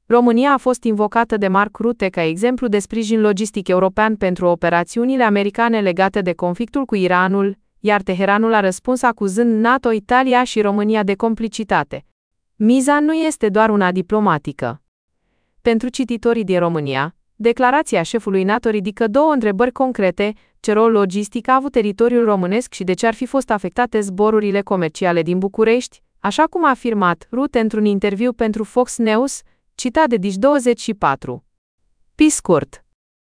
România a fost invocată de Mark Rutte ca exemplu de sprijin logistic european pentru operațiunile americane legate de conflictul cu Iranul, iar Teheranul a răspuns acuzând NATO, Italia și România de complicitate. Miza nu este doar una diplomatică. Pentru cititorii din România, declarația șefului NATO ridică două întrebări concrete: ce rol logistic a avut teritoriul românesc și de ce ar fi fost afectate zborurile comerciale din București, așa cum a afirmat Rutte într-un interviu pentru Fox News, citat de Digi24. Pe scurt,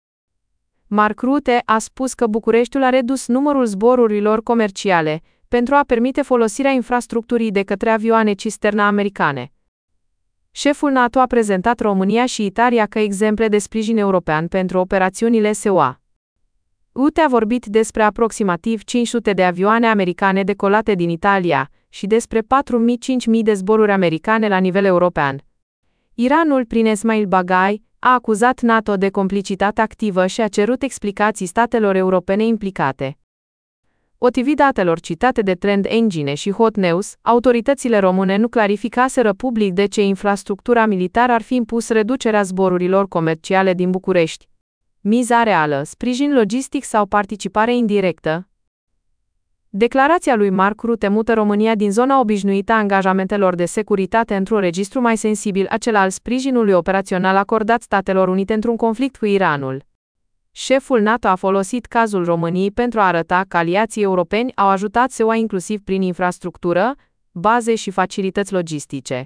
Mark Rutte a spus că Bucureștiul a redus numărul zborurilor comerciale pentru a permite folosirea infrastructurii de către avioane cisterna americane. Șeful NATO a prezentat România și Italia ca exemple de sprijin european pentru operațiunile SUA. Rutte a vorbit despre aproximativ 500 de avioane americane decolate din Italia și despre 4.000-5.000 de zboruri americane la nivel european. Iranul, prin Esmail Baghai, a acuzat NATO de complicitate activă și a cerut explicații statelor europene implicate. Potrivit datelor citate de Trend Engine și Hot News, autoritățile române nu clarificaseră public de ce infrastructura militară ar fi impus reducerea zborurilor comerciale din București. Miza reală, sprijin logistic sau participare indirectă? Declarația lui Mark Rutte mută România din zona obișnuită a angajamentelor de securitate într-un registru mai sensibil, acela al sprijinului operațional acordat Statelor Unite într-un conflict cu Iranul. Șeful NATO a folosit cazul României pentru a arăta că aliații europeni au ajutat SUA inclusiv prin infrastructură, baze și facilități logistice.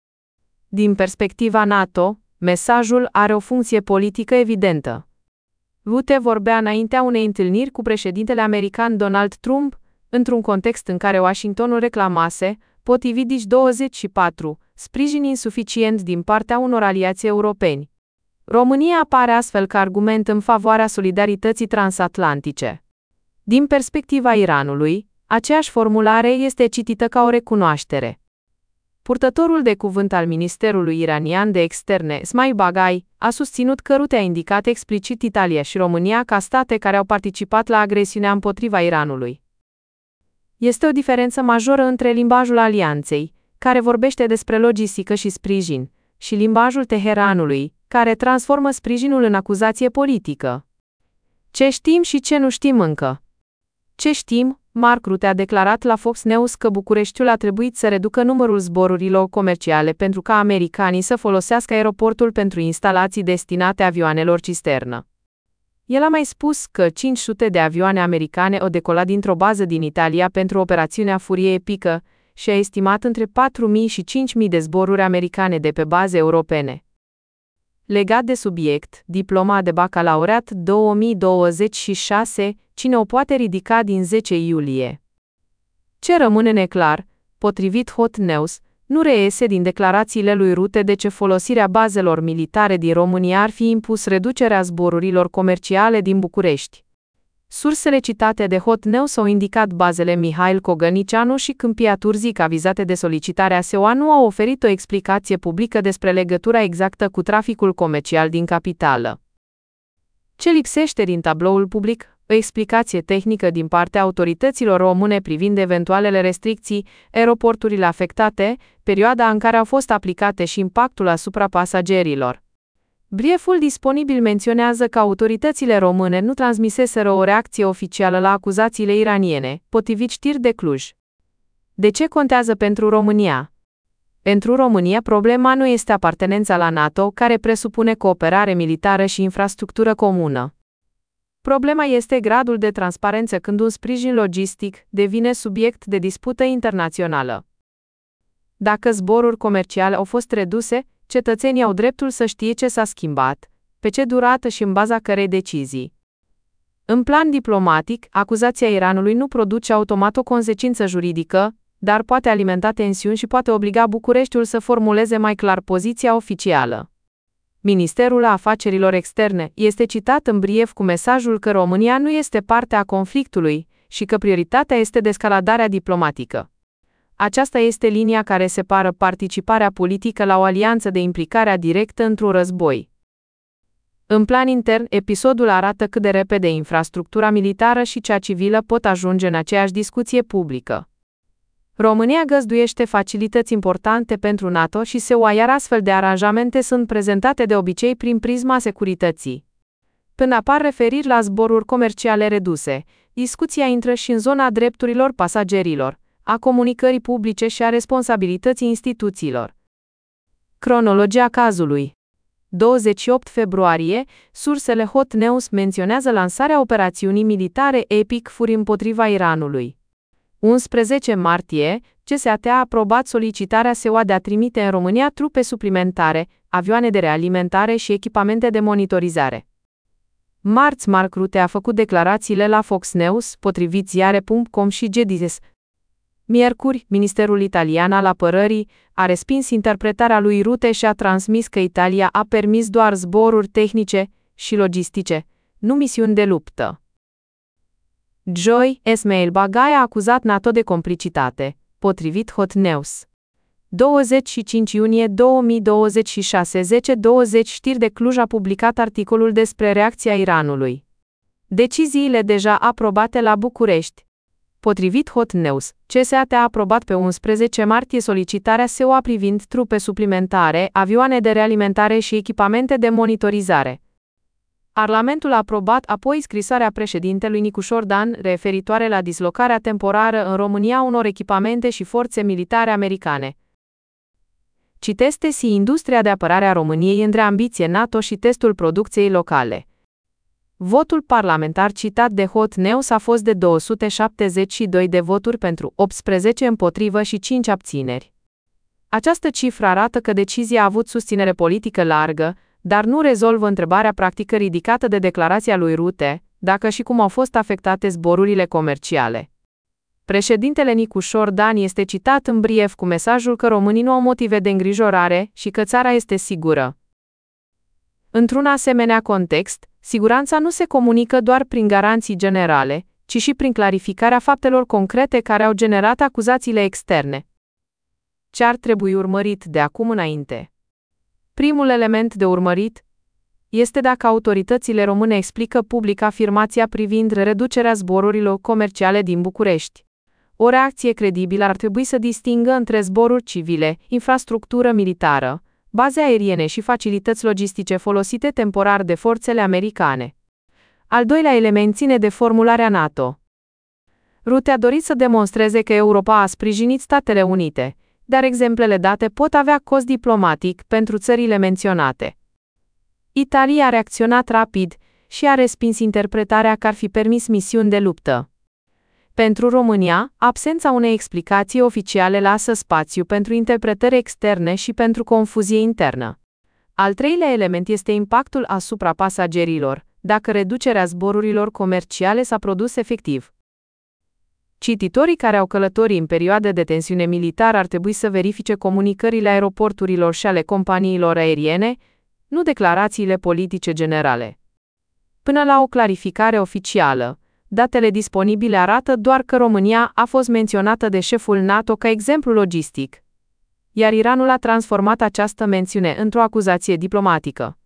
Din perspectiva NATO, mesajul are o funcție politică evidentă. Rutte vorbea înaintea unei întâlniri cu președintele american Donald Trump, într-un context în care Washingtonul reclamase, potrivit Digi24, sprijin insuficient din partea unor aliați europeni. România apare astfel ca argument în favoarea solidarității transatlantice. Din perspectiva Iranului, aceeași formulare este citită ca o recunoaștere. Purtătorul de cuvânt al Ministerului Iranian de Externe, Esmail Baghai, a susținut că Rutte a indicat explicit Italia și România ca state care au participat la agresiunea împotriva Iranului. Este o diferență majoră între limbajul alianței, care vorbește despre logistică și sprijin, și limbajul Teheranului, care transformă sprijinul în acuzație politică. Ce știm și ce nu știm încă? Ce știm? Mark Rutte a declarat la Fox News că Bucureștiul a trebuit să reducă numărul zborurilor comerciale pentru ca americanii să folosească aeroportul pentru instalații destinate avioanelor cisternă. El a mai spus că 500 de avioane americane au decolat dintr-o bază din Italia pentru operațiunea Furie Epică și a estimat între 4.000 și 5.000 de zboruri americane de pe baze europene. Legat de subiect, diploma de bacalaureat 2026, cine o poate ridica din 10 iulie? Ce rămâne neclar, potrivit Hot News, nu reiese din declarațiile lui Rutte de ce folosirea bazelor militare din România ar fi impus reducerea zborurilor comerciale din București. Sursele citate de Hot News au indicat bazele Mihail Cogănicianu și Câmpia Turzica vizate de solicitarea SUA nu au oferit o explicație publică despre legătura exactă cu traficul comercial din capitală. Ce lipsește din tabloul public? O explicație tehnică din partea autorităților române privind eventualele restricții, aeroporturile afectate, perioada în care au fost aplicate și impactul asupra pasagerilor. Brieful disponibil menționează că autoritățile române nu transmiseseră o reacție oficială la acuzațiile iraniene, potrivit știri de Cluj. De ce contează pentru România? Pentru România problema nu este apartenența la NATO, care presupune cooperare militară și infrastructură comună. Problema este gradul de transparență când un sprijin logistic devine subiect de dispută internațională. Dacă zboruri comerciale au fost reduse, cetățenii au dreptul să știe ce s-a schimbat, pe ce durată și în baza cărei decizii. În plan diplomatic, acuzația Iranului nu produce automat o consecință juridică, dar poate alimenta tensiuni și poate obliga Bucureștiul să formuleze mai clar poziția oficială. Ministerul Afacerilor Externe este citat în brief cu mesajul că România nu este parte a conflictului și că prioritatea este descaladarea diplomatică. Aceasta este linia care separă participarea politică la o alianță de implicarea directă într-un război. În plan intern, episodul arată cât de repede infrastructura militară și cea civilă pot ajunge în aceeași discuție publică. România găzduiește facilități importante pentru NATO și SUA, iar astfel de aranjamente sunt prezentate de obicei prin prisma securității. Când apar referiri la zboruri comerciale reduse, discuția intră și în zona drepturilor pasagerilor, a comunicării publice și a responsabilității instituțiilor. Cronologia cazului. 28 februarie, sursele Hot News menționează lansarea operațiunii militare Epic Fury împotriva Iranului. 11 martie, CSAT a aprobat solicitarea SUA de a trimite în România trupe suplimentare, avioane de realimentare și echipamente de monitorizare. Marți, Mark Rutte a făcut declarațiile la Fox News, potrivit ziare.com și GDS. Miercuri, Ministerul Italian al Apărării a respins interpretarea lui Rutte și a transmis că Italia a permis doar zboruri tehnice și logistice, nu misiuni de luptă. Joi, Esmail Bagai a acuzat NATO de complicitate, potrivit Hot News. 25 iunie 2026, 10:20 Știri de Cluj a publicat articolul despre reacția Iranului. Deciziile deja aprobate la București. Potrivit Hot News, CSAT a aprobat pe 11 martie solicitarea SUA privind trupe suplimentare, avioane de realimentare și echipamente de monitorizare. Parlamentul a aprobat apoi scrisoarea președintelui Nicușor Dan referitoare la dislocarea temporară în România unor echipamente și forțe militare americane. Citez TSI. Industria de apărare a României între ambiție NATO și testul producției locale. Votul parlamentar citat de Hot News a fost de 272 de voturi pentru, 18 împotrivă și 5 abțineri. Această cifră arată că decizia a avut susținere politică largă, dar nu rezolvă întrebarea practică ridicată de declarația lui Rutte, dacă și cum au fost afectate zborurile comerciale. Președintele Nicușor Dan este citat în brief cu mesajul că românii nu au motive de îngrijorare și că țara este sigură. Într-un asemenea context, siguranța nu se comunică doar prin garanții generale, ci și prin clarificarea faptelor concrete care au generat acuzațiile externe. Ce ar trebui urmărit de acum înainte? Primul element de urmărit este dacă autoritățile române explică public afirmația privind reducerea zborurilor comerciale din București. O reacție credibilă ar trebui să distingă între zboruri civile, infrastructură militară, baze aeriene și facilități logistice folosite temporar de forțele americane. Al doilea element ține de formularea NATO. Rutte a dorit să demonstreze că Europa a sprijinit Statele Unite, dar exemplele date pot avea cost diplomatic pentru țările menționate. Italia a reacționat rapid și a respins interpretarea că ar fi permis misiuni de luptă. Pentru România, absența unei explicații oficiale lasă spațiu pentru interpretări externe și pentru confuzie internă. Al treilea element este impactul asupra pasagerilor, dacă reducerea zborurilor comerciale s-a produs efectiv. Cititorii care au călătorit în perioade de tensiune militară ar trebui să verifice comunicările aeroporturilor și ale companiilor aeriene, nu declarațiile politice generale. Până la o clarificare oficială, datele disponibile arată doar că România a fost menționată de șeful NATO ca exemplu logistic, iar Iranul a transformat această mențiune într-o acuzație diplomatică.